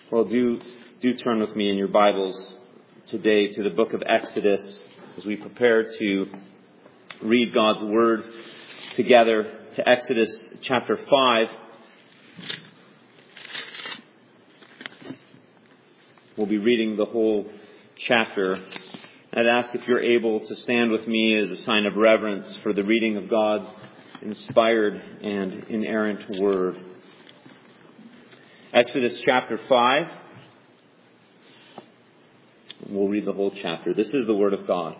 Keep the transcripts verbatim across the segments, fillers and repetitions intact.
Well, do do turn with me in your Bibles today to the book of Exodus as we prepare to read God's Word together, to Exodus chapter five. We'll be reading the whole chapter. I'd ask if you're able to stand with me as a sign of reverence for the reading of God's inspired and inerrant Word. Exodus chapter five. We'll read the whole chapter. This is the Word of God.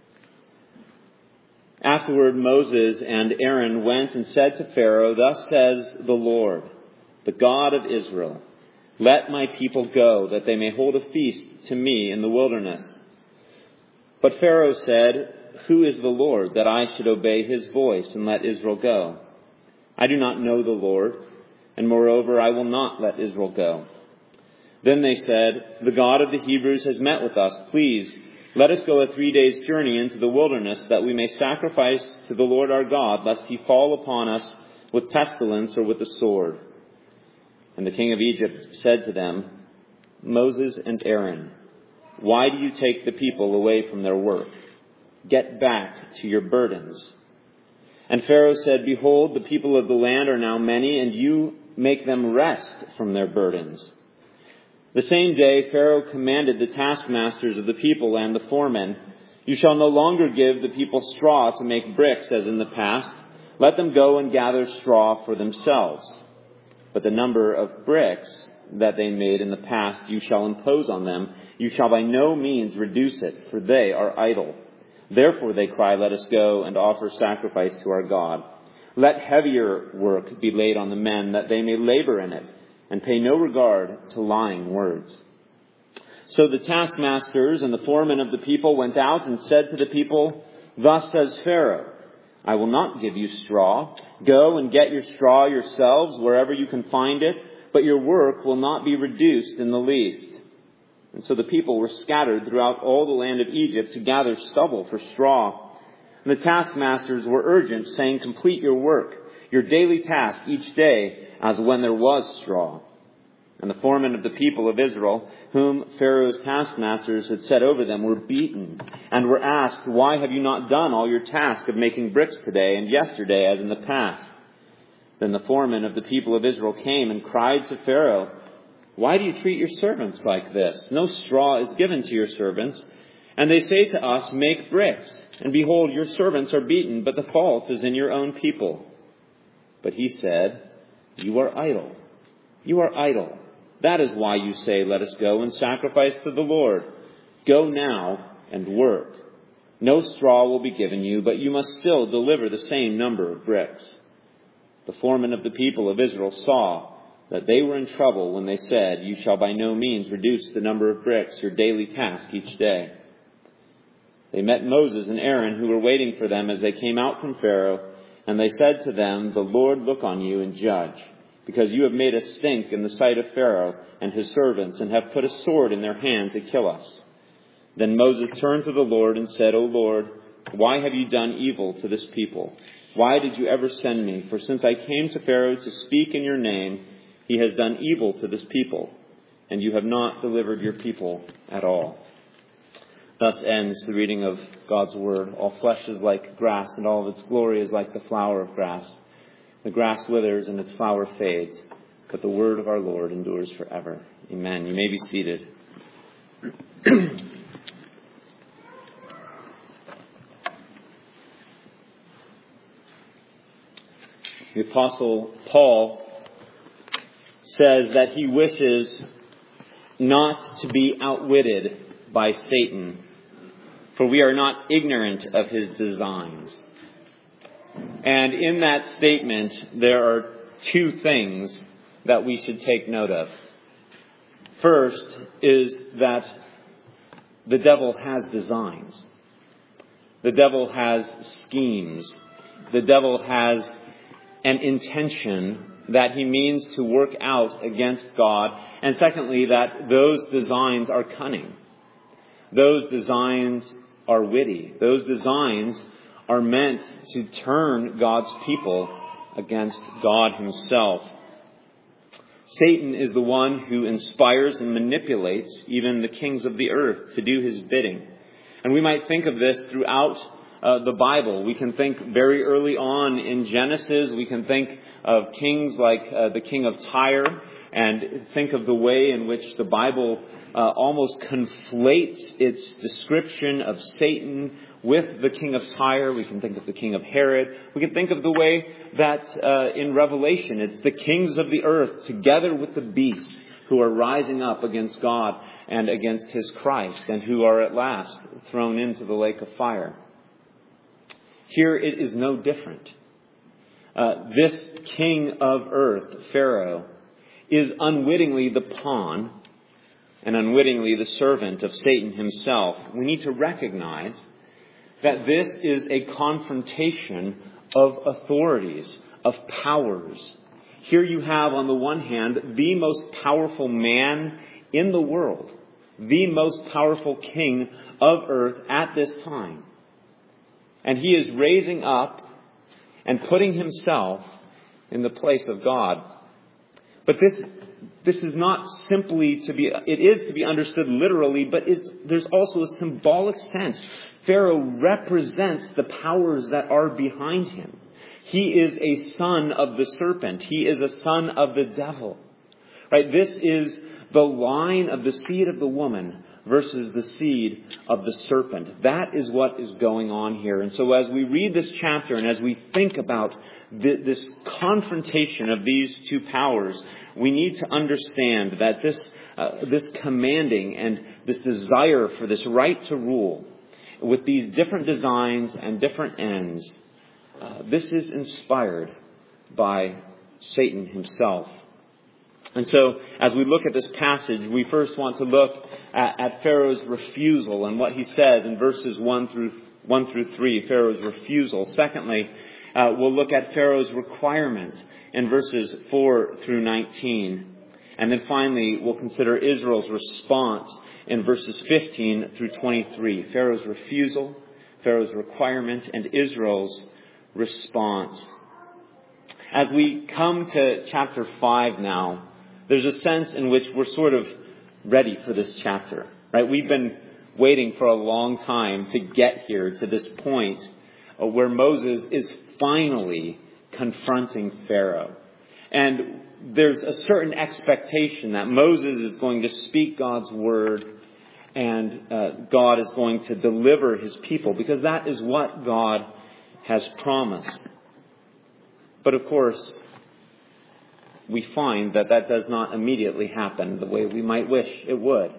Afterward, Moses and Aaron went and said to Pharaoh, "Thus says the Lord, the God of Israel, let my people go, that they may hold a feast to me in the wilderness." But Pharaoh said, "Who is the Lord, that I should obey his voice and let Israel go? I do not know the Lord, and moreover, I will not let Israel go." Then they said, "The God of the Hebrews has met with us. Please, let us go a three days' journey into the wilderness, that we may sacrifice to the Lord our God, lest he fall upon us with pestilence or with the sword." And the king of Egypt said to them, "Moses and Aaron, why do you take the people away from their work? Get back to your burdens." And Pharaoh said, "Behold, the people of the land are now many, and you make them rest from their burdens." The same day Pharaoh commanded the taskmasters of the people and the foremen, "You shall no longer give the people straw to make bricks as in the past. Let them go and gather straw for themselves. But the number of bricks that they made in the past you shall impose on them. You shall by no means reduce it, for they are idle. Therefore they cry, 'Let us go and offer sacrifice to our God.' Let heavier work be laid on the men, that they may labor in it, and pay no regard to lying words." So the taskmasters and the foremen of the people went out and said to the people, "Thus says Pharaoh, I will not give you straw. Go and get your straw yourselves wherever you can find it, but your work will not be reduced in the least." And so the people were scattered throughout all the land of Egypt to gather stubble for straw. And the taskmasters were urgent, saying, "Complete your work, your daily task each day, as when there was straw." And the foremen of the people of Israel, whom Pharaoh's taskmasters had set over them, were beaten and were asked, "Why have you not done all your task of making bricks today and yesterday as in the past?" Then the foremen of the people of Israel came and cried to Pharaoh, "Why do you treat your servants like this? No straw is given to your servants. And they say to us, 'Make bricks.' And behold, your servants are beaten, but the fault is in your own people." But he said, "You are idle. You are idle. That is why you say, 'Let us go and sacrifice to the Lord.' Go now and work. No straw will be given you, but you must still deliver the same number of bricks." The foremen of the people of Israel saw that they were in trouble when they said, "You shall by no means reduce the number of bricks, your daily task each day." They met Moses and Aaron, who were waiting for them as they came out from Pharaoh, and they said to them, "The Lord look on you and judge, because you have made us stink in the sight of Pharaoh and his servants, and have put a sword in their hand to kill us." Then Moses turned to the Lord and said, "O Lord, why have you done evil to this people? Why did you ever send me? For since I came to Pharaoh to speak in your name, he has done evil to this people, and you have not delivered your people at all." Thus ends the reading of God's Word. All flesh is like grass, and all of its glory is like the flower of grass. The grass withers and its flower fades, but the word of our Lord endures forever. Amen. You may be seated. The Apostle Paul says that he wishes not to be outwitted by Satan, for we are not ignorant of his designs. And in that statement, there are two things that we should take note of. First is that the devil has designs. The devil has schemes. The devil has an intention that he means to work out against God. And secondly, that those designs are cunning. Those designs are witty. Those designs are meant to turn God's people against God himself. Satan is the one who inspires and manipulates even the kings of the earth to do his bidding. And we might think of this throughout uh, the Bible. We can think very early on in Genesis. We can think of kings like uh, the king of Tyre, and think of the way in which the Bible uh, almost conflates its description of Satan with the king of Tyre. We can think of the king of Herod. We can think of the way that uh, in Revelation it's the kings of the earth together with the beast who are rising up against God and against his Christ, and who are at last thrown into the lake of fire. Here it is no different. Uh, this king of earth, Pharaoh, is unwittingly the pawn and unwittingly the servant of Satan himself. We need to recognize that this is a confrontation of authorities, of powers. Here you have, on the one hand, the most powerful man in the world, the most powerful king of earth at this time. And he is raising up and putting himself in the place of God. But this this is not simply to be, it is to be understood literally, but it's, there's also a symbolic sense. Pharaoh represents the powers that are behind him. He is a son of the serpent. He is a son of the devil. Right? This is the line of the seed of the woman versus the seed of the serpent. That is what is going on here. And so as we read this chapter and as we think about th- this confrontation of these two powers, we need to understand that this, uh, this commanding and this desire for this right to rule with these different designs and different ends, uh, this is inspired by Satan himself. And so, as we look at this passage, we first want to look at, at Pharaoh's refusal and what he says in verses one through one through three. Pharaoh's refusal. Secondly, uh, we'll look at Pharaoh's requirement in verses four through nineteen, and then finally we'll consider Israel's response in verses fifteen through twenty-three. Pharaoh's refusal, Pharaoh's requirement, and Israel's response. As we come to chapter five now, there's a sense in which we're sort of ready for this chapter, right? We've been waiting for a long time to get here to this point where Moses is finally confronting Pharaoh. And there's a certain expectation that Moses is going to speak God's word and uh, God is going to deliver his people, because that is what God has promised. But of course, we find that that does not immediately happen the way we might wish it would.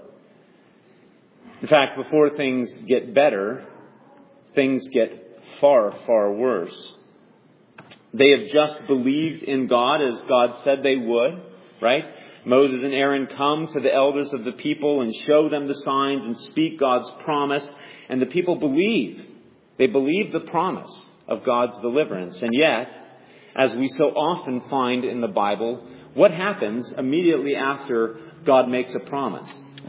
In fact, before things get better, things get far, far worse. They have just believed in God as God said they would, right? Moses and Aaron come to the elders of the people and show them the signs and speak God's promise. And the people believe. They believe the promise of God's deliverance. And yet, as we so often find in the Bible, what happens immediately after God makes a promise?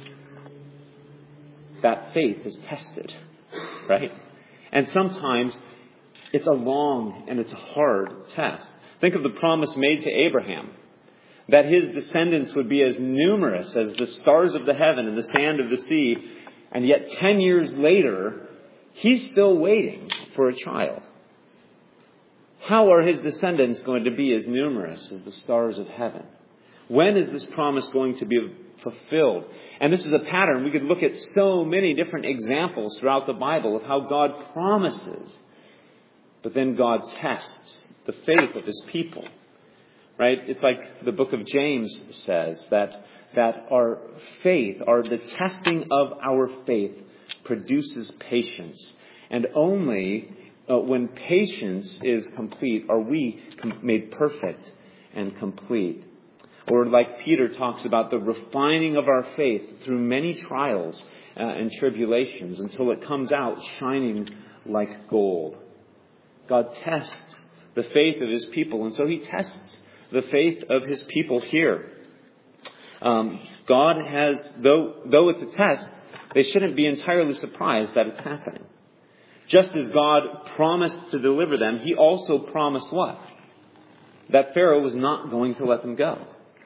That faith is tested, right? And sometimes it's a long and it's a hard test. Think of the promise made to Abraham, that his descendants would be as numerous as the stars of the heaven and the sand of the sea. And yet ten years later, he's still waiting for a child. How are his descendants going to be as numerous as the stars of heaven? When is this promise going to be fulfilled? And this is a pattern. We could look at so many different examples throughout the Bible of how God promises, but then God tests the faith of his people. Right? It's like the book of James says, that, that our faith, or the testing of our faith, produces patience. And only Uh, when patience is complete, are we com- made perfect and complete. Or like Peter talks about, the refining of our faith through many trials uh, and tribulations until it comes out shining like gold. God tests the faith of his people, and so he tests the faith of his people here. Um, God has, though, though it's a test, they shouldn't be entirely surprised that it's happening. Just as God promised to deliver them, he also promised what? That Pharaoh was not going to let them go.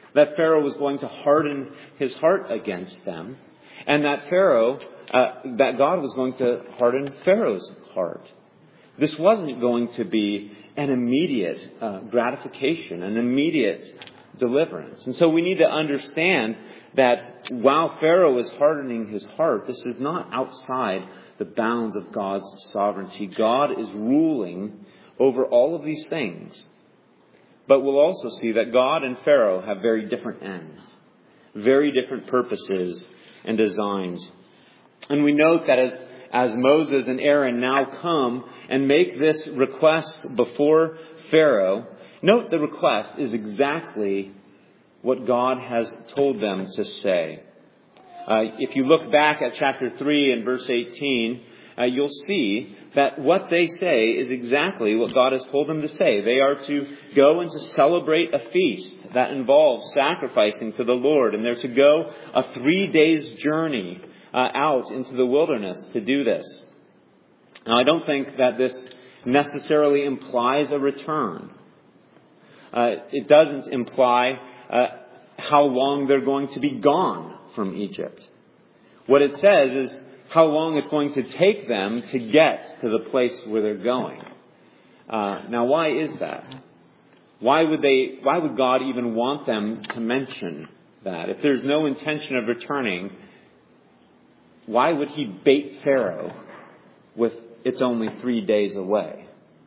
that Pharaoh was going to harden his heart against them, and that Pharaoh, uh, that God was going to harden Pharaoh's heart. This wasn't going to be an immediate uh, gratification, an immediate deliverance. And so we need to understand that while Pharaoh is hardening his heart, this is not outside the bounds of God's sovereignty. God is ruling over all of these things. But we'll also see that God and Pharaoh have very different ends, very different purposes and designs. And we note that as, as Moses and Aaron now come and make this request before Pharaoh, note the request is exactly what God has told them to say. Uh, if you look back at chapter three and verse eighteen, uh, you'll see that what they say is exactly what God has told them to say. They are to go and to celebrate a feast that involves sacrificing to the Lord. And they're to go a three days journey uh, out into the wilderness to do this. Now, I don't think that this necessarily implies a return. Uh, it doesn't imply uh, how long they're going to be gone from Egypt. What it says is how long it's going to take them to get to the place where they're going. Uh, now, why is that? Why would they? Why would God even want them to mention that? If there's no intention of returning, why would he bait Pharaoh with it's only three days away?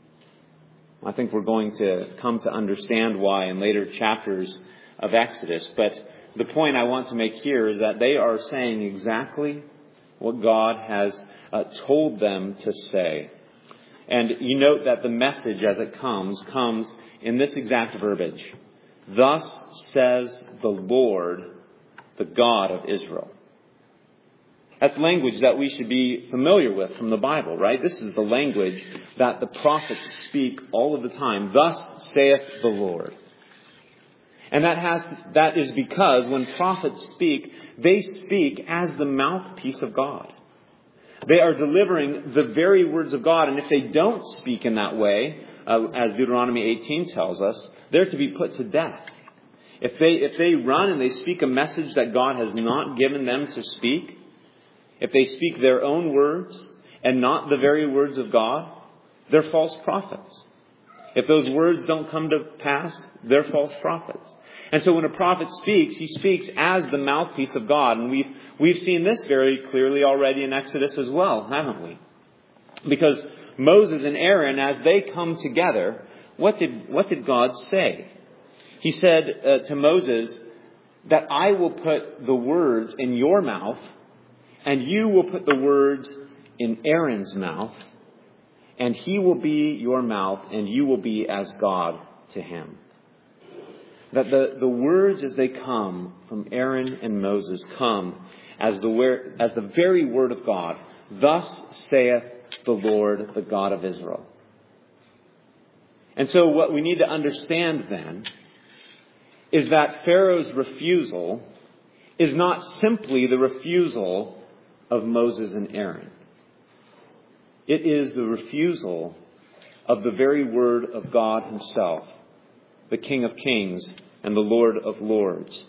I think we're going to come to understand why in later chapters of Exodus. But the point I want to make here is that they are saying exactly what God has uh, told them to say. And you note that the message as it comes, comes in this exact verbiage. Thus says the Lord, the God of Israel. That's language that we should be familiar with from the Bible, right? This is the language that the prophets speak all of the time. Thus saith the Lord. And that has that is because when prophets speak, they speak as the mouthpiece of God. They are delivering the very words of God. And if they don't speak in that way, uh, as Deuteronomy eighteen tells us, they're to be put to death. If they if they run and they speak a message that God has not given them to speak, if they speak their own words and not the very words of God, they're false prophets. If those words don't come to pass, they're false prophets. And so when a prophet speaks, he speaks as the mouthpiece of God. And we've, we've seen this very clearly already in Exodus as well, haven't we? Because Moses and Aaron, as they come together, what did, what did God say? He said uh, to Moses that I will put the words in your mouth and you will put the words in Aaron's mouth, and he will be your mouth, and you will be as God to him. That the, the words as they come from Aaron and Moses come as the, as the very word of God. Thus saith the Lord, the God of Israel. And so what we need to understand then is that Pharaoh's refusal is not simply the refusal of Moses and Aaron. It is the refusal of the very word of God himself, the King of Kings and the Lord of Lords.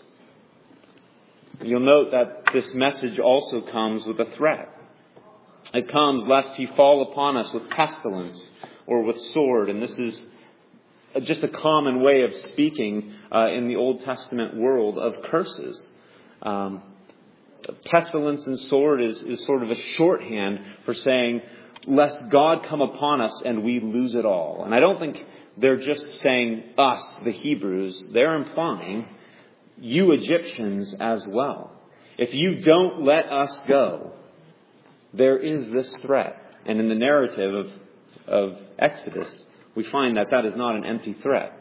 You'll note that this message also comes with a threat. It comes lest he fall upon us with pestilence or with sword. And this is just a common way of speaking uh, in the Old Testament world of curses. Um, pestilence and sword is, is sort of a shorthand for saying, lest God come upon us and we lose it all. And I don't think they're just saying us, the Hebrews. They're implying you Egyptians as well. If you don't let us go, there is this threat. And in the narrative of, of Exodus, we find that that is not an empty threat.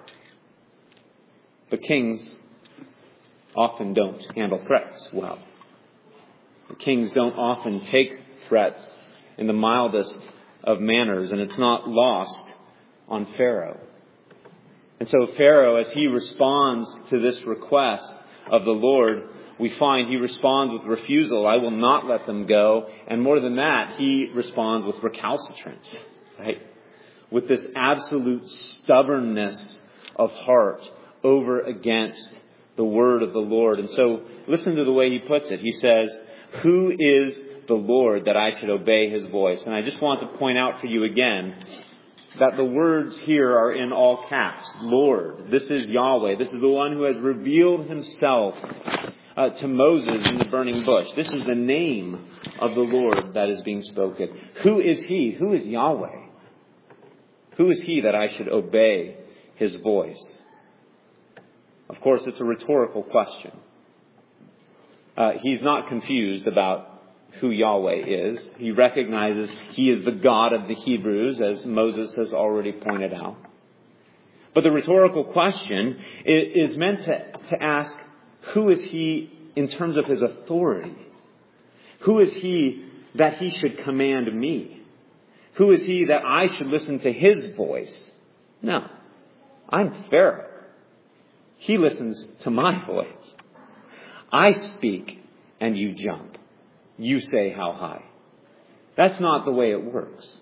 But kings often don't handle threats well. The kings don't often take threats in the mildest of manners, and it's not lost on Pharaoh. And so Pharaoh, as he responds to this request of the Lord, we find he responds with refusal. I will not let them go. And more than that, he responds with recalcitrance, right? With this absolute stubbornness of heart over against the word of the Lord. And so listen to the way he puts it. He says, who is the Lord that I should obey his voice? And I just want to point out for you again that the words here are in all caps. Lord. This is Yahweh. This is the one who has revealed himself uh, to Moses in the burning bush. This is the name of the Lord that is being spoken. Who is he? Who is Yahweh? Who is he that I should obey his voice? Of course, it's a rhetorical question. Uh, he's not confused about who Yahweh is. He recognizes he is the God of the Hebrews, as Moses has already pointed out. But the rhetorical question is meant to, to ask, who is he in terms of his authority? Who is he that he should command me? Who is he that I should listen to his voice? No, I'm Pharaoh. He listens to my voice. I speak and you jump. You say how high. That's not the way it works.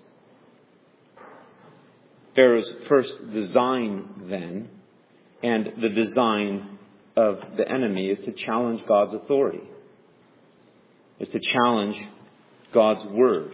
Pharaoh's first design then, and the design of the enemy, is to challenge God's authority. Is to challenge God's word.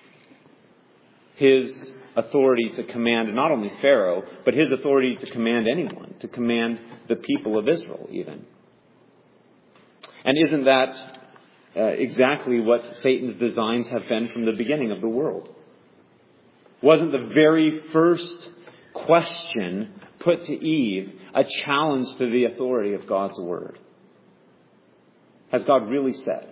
His authority to command not only Pharaoh, but his authority to command anyone, to command the people of Israel even. And isn't that uh, exactly what Satan's designs have been from the beginning of the world? Wasn't the very first question put to Eve a challenge to the authority of God's word? Has God really said?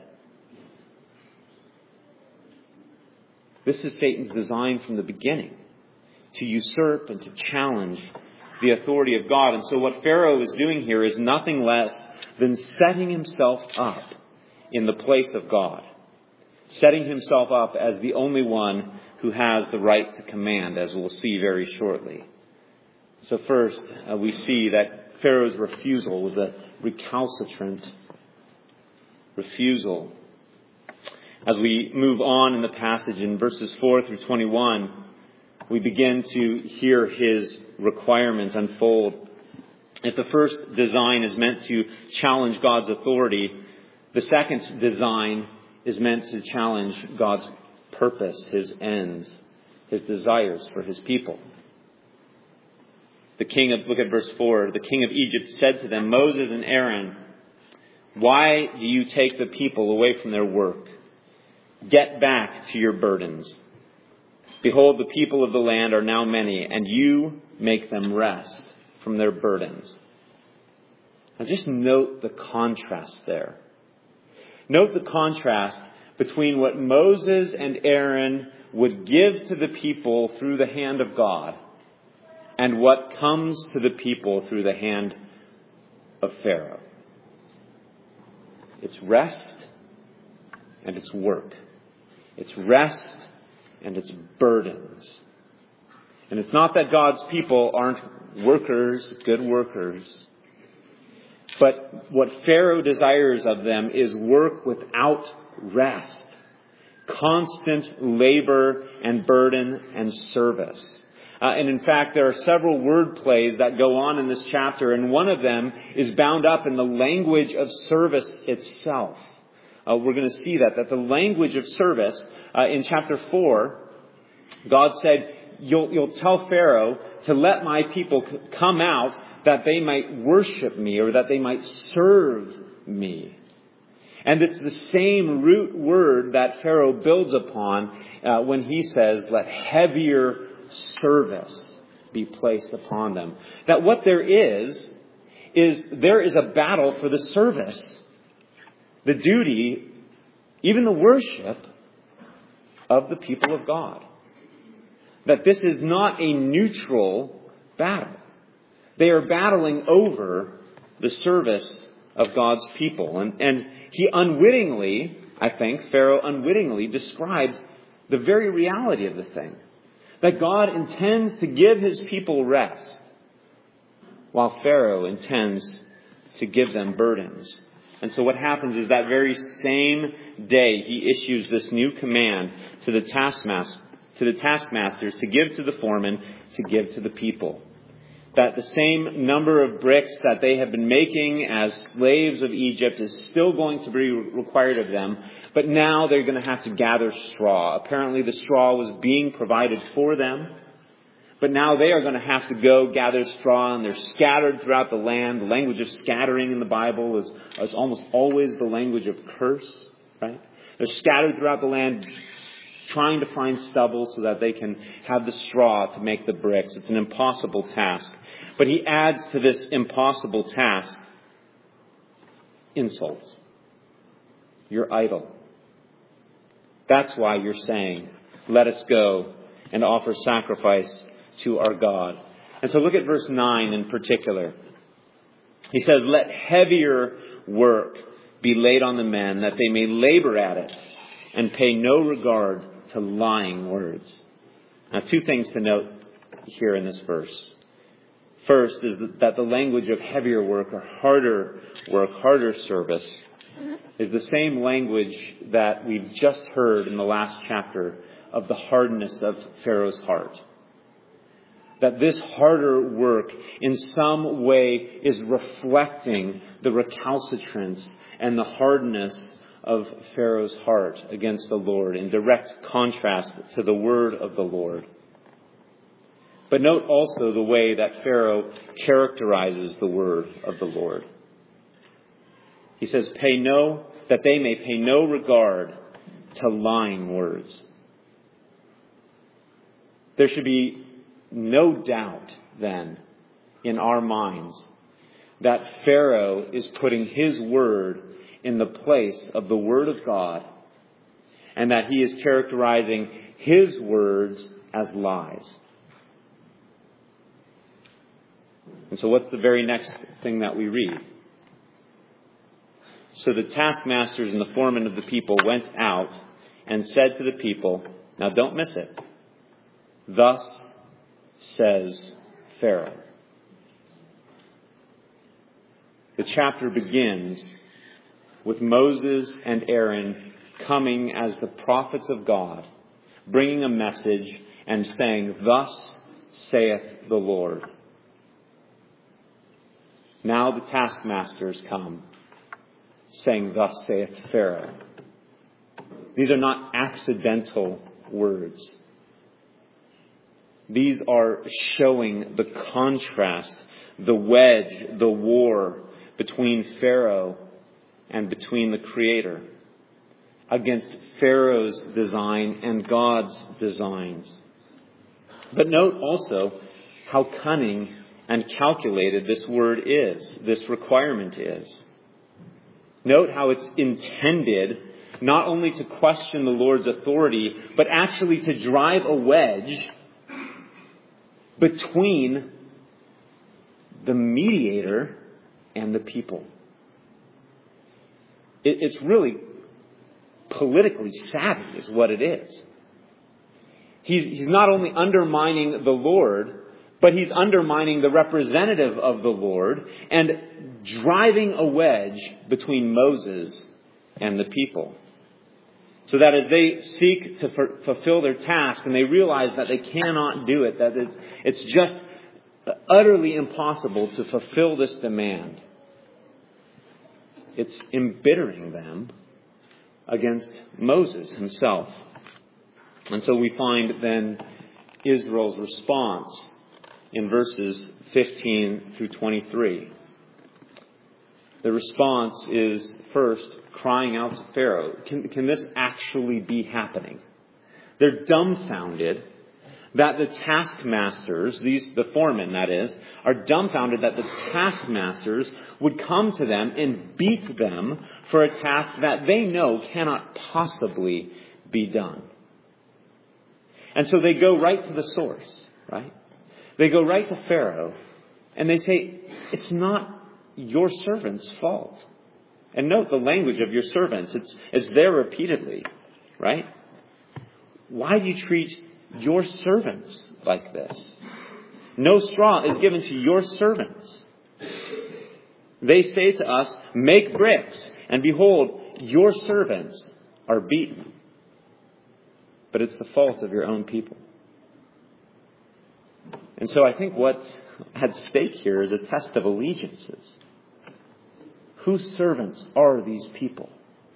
This is Satan's design from the beginning, to usurp and to challenge the authority of God. And so what Pharaoh is doing here is nothing less than setting himself up in the place of God. Setting himself up as the only one who has the right to command, as we'll see very shortly. So first, uh, we see that Pharaoh's refusal was a recalcitrant refusal. As we move on in the passage in verses four through twenty-one, we begin to hear his requirement unfold. If the first design is meant to challenge God's authority, the second design is meant to challenge God's purpose, his ends, his desires for his people. The king of, look at verse four, the king of Egypt said to them, Moses and Aaron, why do you take the people away from their work? Get back to your burdens. Behold, the people of the land are now many, and you make them rest from their burdens. Now just note the contrast there. Note the contrast between what Moses and Aaron would give to the people through the hand of God and what comes to the people through the hand of Pharaoh. It's rest and it's work. It's rest and it's burdens. And it's not that God's people aren't workers, good workers. But what Pharaoh desires of them is work without rest. Constant labor and burden and service. Uh, and in fact, there are several word plays that go on in this chapter, and one of them is bound up in the language of service itself. Uh, we're going to see that, that the language of service uh, in chapter four, God said, you'll, you'll tell Pharaoh to let my people c- come out that they might worship me or that they might serve me. And it's the same root word that Pharaoh builds upon uh, when he says, let heavier service be placed upon them. That what there is, is there is a battle for the service, the duty, even the worship of the people of God. That this is not a neutral battle. They are battling over the service of God's people. And, and he unwittingly, I think, Pharaoh unwittingly describes the very reality of the thing. That God intends to give his people rest, while Pharaoh intends to give them burdens. And so what happens is that very same day he issues this new command to the taskmaster, to the taskmasters to give to the foreman, to give to the people. that the same number of bricks that they have been making as slaves of Egypt is still going to be required of them. But now they're going to have to gather straw. Apparently the straw was being provided for them. But now they are going to have to go gather straw, and they're scattered throughout the land. The language of scattering in the Bible is, is almost always the language of curse, right? They're scattered throughout the land trying to find stubble so that they can have the straw to make the bricks. It's an impossible task. But he adds to this impossible task insults. You're idle. That's why you're saying, let us go and offer sacrifice to our God. And so look at verse nine in particular. He says, let heavier work be laid on the men, that they may labor at it and pay no regard to lying words. Now, two things to note here in this verse. First is that the language of heavier work or harder work, harder service, is the same language that we've just heard in the last chapter of the hardness of Pharaoh's heart. That this harder work in some way is reflecting the recalcitrance and the hardness of Pharaoh's heart against the Lord, in direct contrast to the word of the Lord. But note also the way that Pharaoh characterizes the word of the Lord. He says, "Pay no, that they may pay no regard to lying words." There should be no doubt then in our minds that Pharaoh is putting his word in the place of the word of God, and that he is characterizing his words as lies. And so what's the very next thing that we read? So the taskmasters and the foremen of the people went out and said to the people, now don't miss it, thus says Pharaoh. The chapter begins with Moses and Aaron coming as the prophets of God, bringing a message and saying, thus saith the Lord. Now the taskmasters come, saying, thus saith Pharaoh. These are not accidental words. These are showing the contrast, the wedge, the war between Pharaoh and between the Creator, against Pharaoh's design and God's designs. But note also how cunning and calculated this word is, this requirement is. Note how it's intended not only to question the Lord's authority, but actually to drive a wedge between the mediator and the people. It, it's really politically savvy is what it is. He's, he's not only undermining the Lord, but he's undermining the representative of the Lord and driving a wedge between Moses and the people. So that as they seek to f- fulfill their task and they realize that they cannot do it, that it's, it's just utterly impossible to fulfill this demand, it's embittering them against Moses himself. And so we find then Israel's response in verses fifteen through twenty-three. The response is first crying out to Pharaoh. Can, can this actually be happening? They're dumbfounded that the taskmasters, these the foremen that is, are dumbfounded that the taskmasters would come to them and beat them for a task that they know cannot possibly be done. And so they go right to the source, right? They go right to Pharaoh and they say, it's not your servant's fault. And note the language of your servants. It's, it's there repeatedly, right? Why do you treat your servants like this? No straw is given to your servants. They say to us, make bricks, and behold, your servants are beaten. But it's the fault of your own people. And so I think what at stake here is a test of allegiances. Whose servants are these people?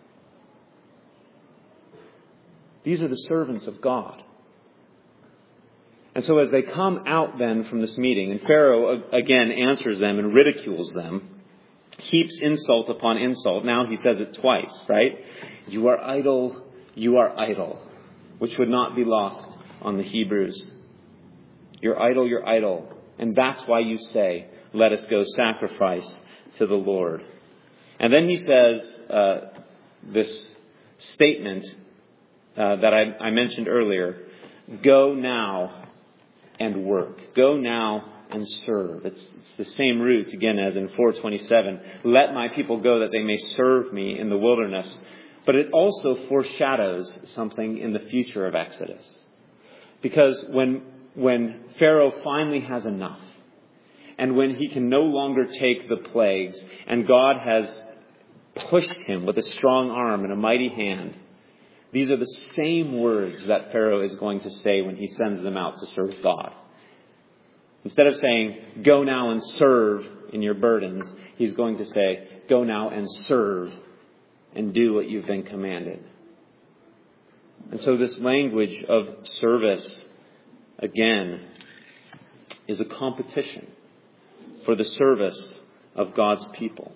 These are the servants of God. And so as they come out then from this meeting, and Pharaoh again answers them and ridicules them, heaps insult upon insult. Now he says it twice, right? You are idle, you are idle, which would not be lost on the Hebrews. You're idle, you're idle. And that's why you say, let us go sacrifice to the Lord. And then he says uh, this statement uh, that I, I mentioned earlier. Go now and work. Go now and serve. It's, it's the same root again as in four twenty-seven. Let my people go that they may serve me in the wilderness. But it also foreshadows something in the future of Exodus. Because when, when Pharaoh finally has enough, and when he can no longer take the plagues, and God has pushed him with a strong arm and a mighty hand, these are the same words that Pharaoh is going to say when he sends them out to serve God. Instead of saying, go now and serve in your burdens, he's going to say, go now and serve and do what you've been commanded. And so this language of service, again, is a competition for the service of God's people.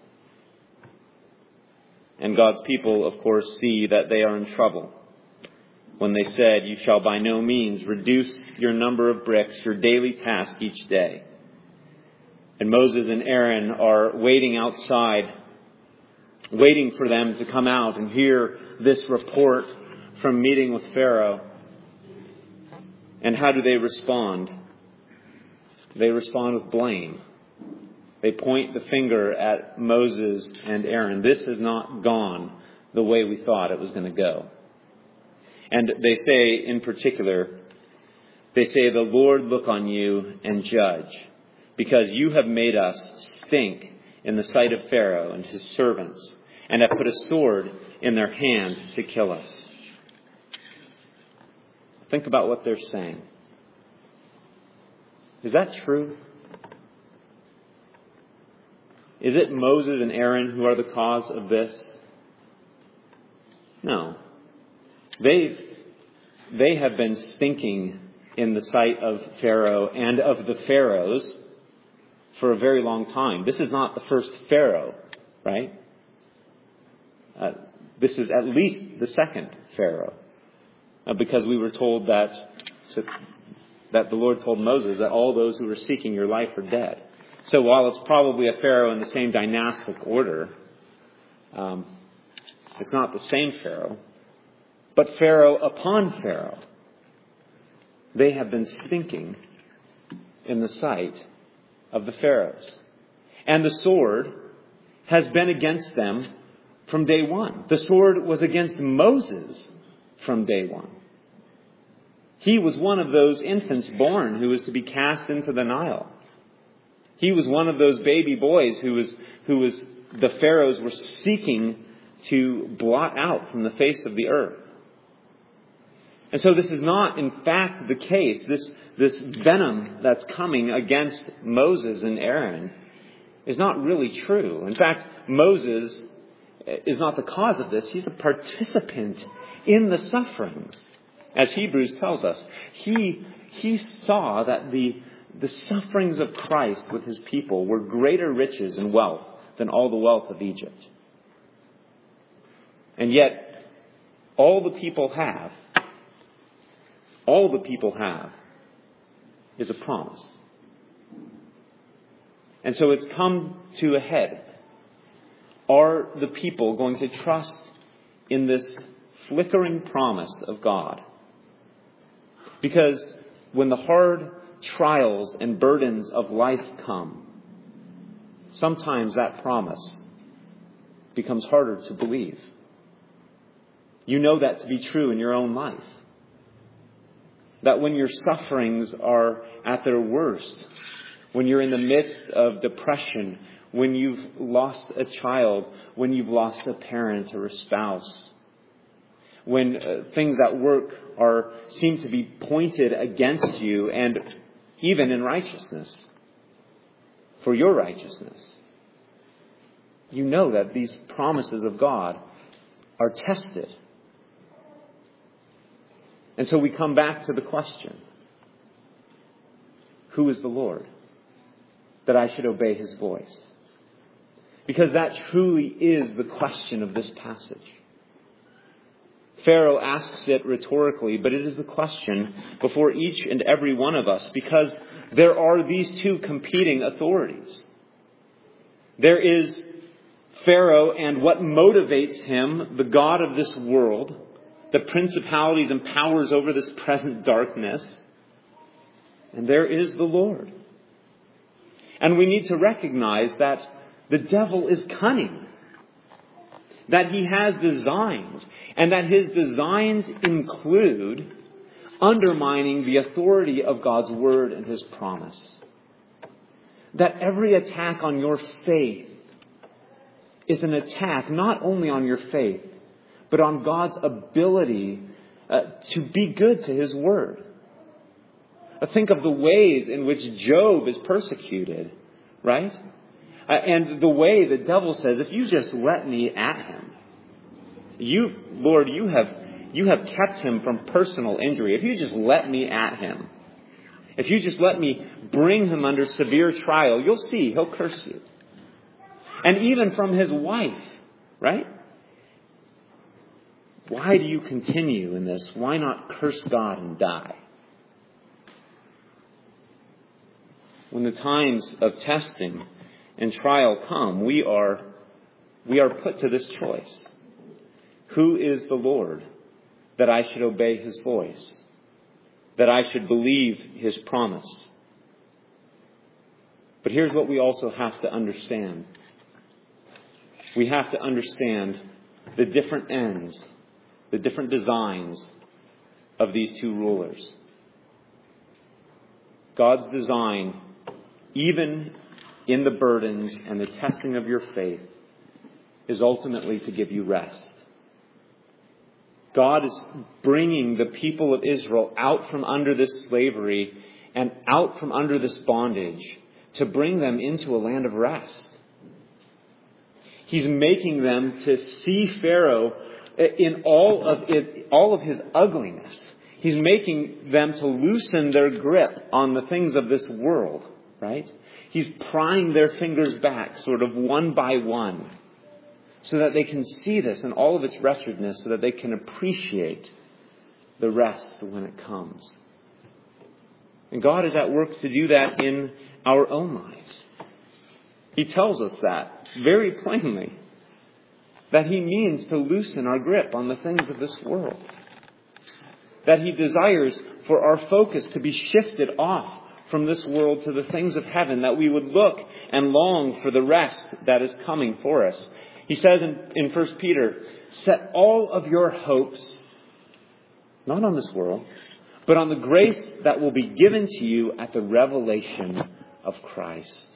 And God's people, of course, see that they are in trouble when they said, you shall by no means reduce your number of bricks, your daily task each day. And Moses and Aaron are waiting outside, waiting for them to come out and hear this report from meeting with Pharaoh. And how do they respond? They respond with blame. They point the finger at Moses and Aaron. This has not gone the way we thought it was going to go. And they say in particular, they say, the Lord look on you and judge, because you have made us stink in the sight of Pharaoh and his servants, and have put a sword in their hand to kill us. Think about what they're saying. Is that true? Is it Moses and Aaron who are the cause of this? No. They've, they have been stinking in the sight of Pharaoh and of the pharaohs for a very long time. This is not the first Pharaoh, right? Uh, this is at least the second Pharaoh. Uh, because we were told that, to, that the Lord told Moses that all those who were seeking your life are dead. So while it's probably a Pharaoh in the same dynastic order, um, it's not the same Pharaoh. But Pharaoh upon Pharaoh, they have been stinking in the sight of the pharaohs. And the sword has been against them from day one. The sword was against Moses from day one. He was one of those infants born who was to be cast into the Nile. He was one of those baby boys who was, who was, the pharaohs were seeking to blot out from the face of the earth. And so this is not, in fact, the case. This, this venom that's coming against Moses and Aaron is not really true. In fact, Moses is not the cause of this. He's a participant in the sufferings. As Hebrews tells us, he, he saw that the, the sufferings of Christ with his people were greater riches and wealth than all the wealth of Egypt. And yet, all the people have All the people have is a promise. And so it's come to a head. Are the people going to trust in this flickering promise of God? Because when the hard trials and burdens of life come, sometimes that promise becomes harder to believe. You know that to be true in your own life. That when your sufferings are at their worst, when you're in the midst of depression, when you've lost a child, when you've lost a parent or a spouse, when uh, things at work are seem to be pointed against you, and even in righteousness, for your righteousness. You know that these promises of God are tested. And so we come back to the question, who is the Lord, that I should obey his voice? Because that truly is the question of this passage. Pharaoh asks it rhetorically, but it is the question before each and every one of us, because there are these two competing authorities. There is Pharaoh and what motivates him, the god of this world, the principalities and powers over this present darkness. And there is the Lord. And we need to recognize that the devil is cunning, that he has designs, and that his designs include undermining the authority of God's word and his promise. That every attack on your faith is an attack not only on your faith, but on God's ability uh, to be good to his word. Uh, think of the ways in which Job is persecuted, right? Uh, and the way the devil says, if you just let me at him, you, Lord, you have, you have kept him from personal injury. If you just let me at him, if you just let me bring him under severe trial, you'll see, he'll curse you. And even from his wife, right? Why do you continue in this? Why not curse God and die? When the times of testing and trial come, we are, we are put to this choice. Who is the Lord, that I should obey his voice, that I should believe his promise? But here's what we also have to understand. We have to understand the different ends, the different designs of these two rulers. God's design, even in the burdens and the testing of your faith, is ultimately to give you rest. God is bringing the people of Israel out from under this slavery and out from under this bondage to bring them into a land of rest. He's making them to see Pharaoh in all of it, all of his ugliness. He's making them to loosen their grip on the things of this world, right? He's prying their fingers back sort of one by one so that they can see this in all of its wretchedness, so that they can appreciate the rest when it comes. And God is at work to do that in our own lives. He tells us that very plainly, that he means to loosen our grip on the things of this world. That he desires for our focus to be shifted off from this world to the things of heaven, that we would look and long for the rest that is coming for us. He says in, in First Peter, set all of your hopes, not on this world, but on the grace that will be given to you at the revelation of Christ.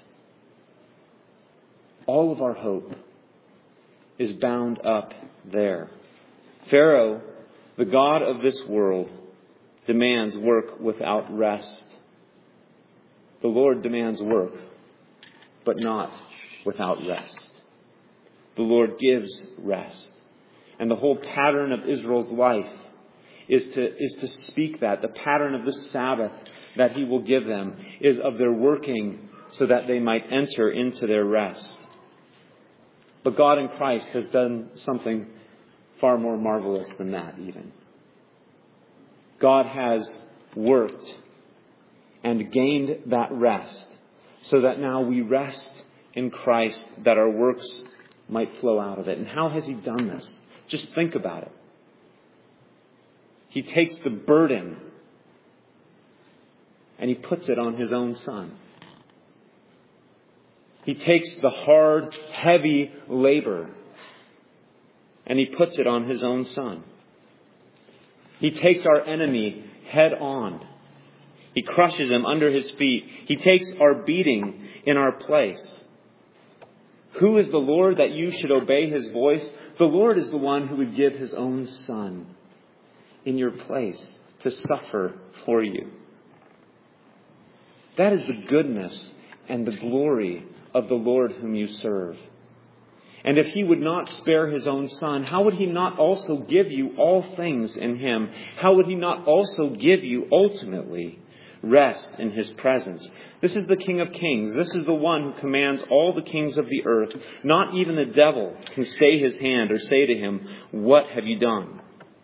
All of our hope is bound up there. Pharaoh, the god of this world, demands work without rest. The Lord demands work, but not without rest. The Lord gives rest. And the whole pattern of Israel's life is to, is to speak that. The pattern of the Sabbath that he will give them is of their working so that they might enter into their rest. But God in Christ has done something far more marvelous than that even. God has worked and gained that rest so that now we rest in Christ, that our works might flow out of it. And how has he done this? Just think about it. He takes the burden and he puts it on his own son. He takes the hard, heavy labor and he puts it on his own son. He takes our enemy head on. He crushes him under his feet. He takes our beating in our place. Who is the Lord that you should obey his voice? The Lord is the one who would give his own son in your place to suffer for you. That is the goodness and the glory of the Lord whom you serve. And if he would not spare his own Son, how would he not also give you all things in him? How would he not also give you ultimately rest in his presence? This is the King of Kings. This is the one who commands all the kings of the earth. Not even the devil can stay his hand or say to him, "What have you done?"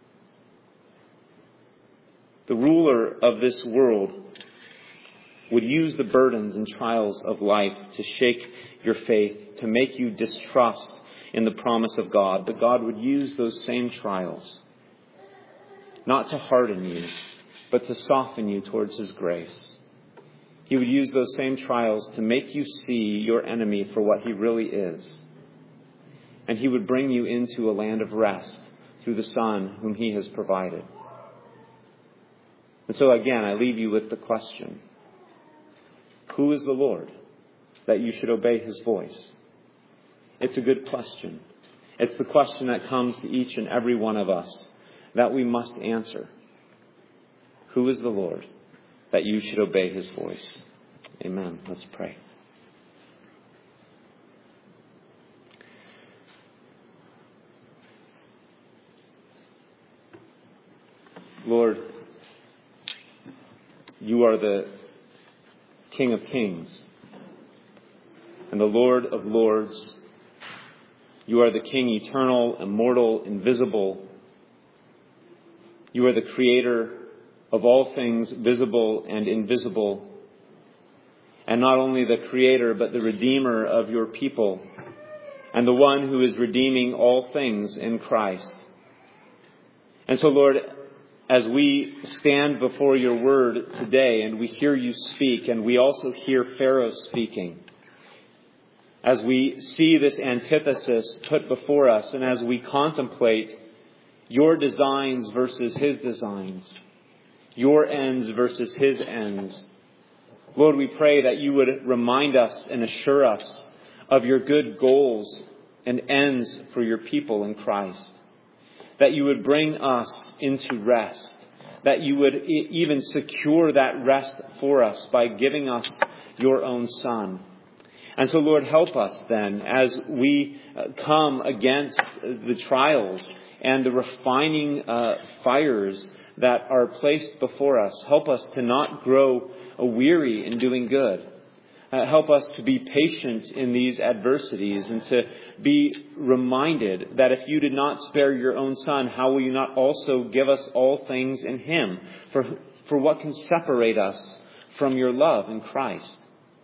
The ruler of this world would use the burdens and trials of life to shake your faith, to make you distrust in the promise of God. But God would use those same trials not to harden you, but to soften you towards his grace. He would use those same trials to make you see your enemy for what he really is. And he would bring you into a land of rest through the Son whom he has provided. And so again, I leave you with the question: who is the Lord that you should obey his voice? It's a good question. It's the question that comes to each and every one of us that we must answer. Who is the Lord that you should obey his voice? Amen. Let's pray. Lord, you are the King of Kings and the Lord of Lords. You are the King eternal, immortal, invisible. You are the creator of all things visible and invisible. And not only the creator, but the redeemer of your people, and the one who is redeeming all things in Christ. And so, Lord, as we stand before your word today and we hear you speak, and we also hear Pharaoh speaking, as we see this antithesis put before us, and as we contemplate your designs versus his designs, your ends versus his ends, Lord, we pray that you would remind us and assure us of your good goals and ends for your people in Christ. That you would bring us into rest. That you would e- even secure that rest for us by giving us your own Son. And so, Lord, help us then as we come against the trials and the refining uh, fires that are placed before us. Help us to not grow weary in doing good. Uh, help us to be patient in these adversities and to be reminded that if you did not spare your own Son, how will you not also give us all things in him? For, for what can separate us from your love in Christ?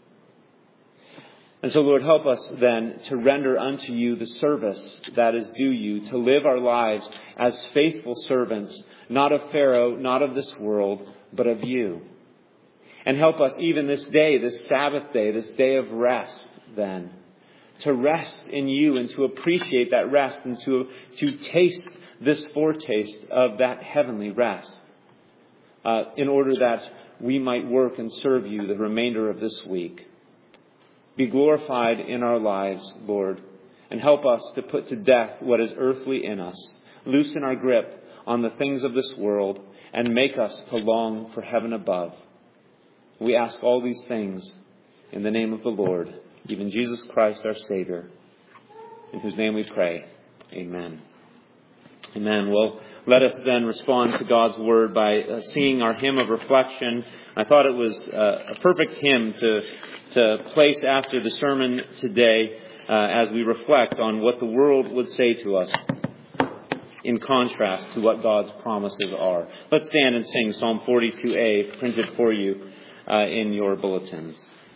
And so, Lord, help us then to render unto you the service that is due you, to live our lives as faithful servants, not of Pharaoh, not of this world, but of you. And help us even this day, this Sabbath day, this day of rest, then, to rest in you and to appreciate that rest and to, to taste this foretaste of that heavenly rest, uh, in order that we might work and serve you the remainder of this week. Be glorified in our lives, Lord, and help us to put to death what is earthly in us. Loosen our grip on the things of this world and make us to long for heaven above. We ask all these things in the name of the Lord, even Jesus Christ, our Savior, in whose name we pray. Amen. Amen. Well, let us then respond to God's word by uh, singing our hymn of reflection. I thought it was uh, a perfect hymn to to place after the sermon today uh, as we reflect on what the world would say to us in contrast to what God's promises are. Let's stand and sing Psalm forty-two A, printed for you uh, in your bulletins.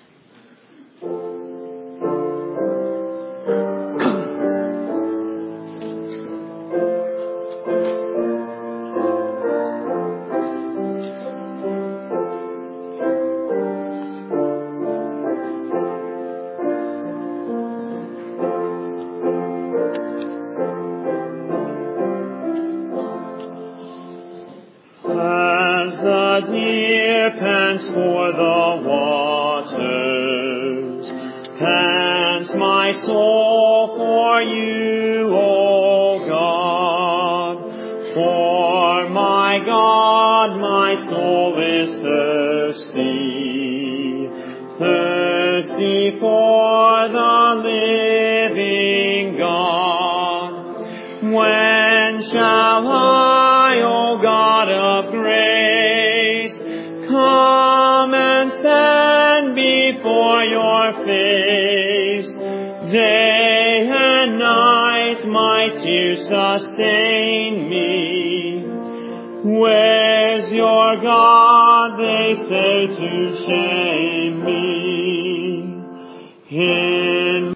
For the waters, pants my soul for you, O God. For my God, my soul is thirsty, thirsty before the living God. When shall I, O God of grace, come and stand before your face? Day and night my tears sustain me. Where's your God, they say, to shame me? Him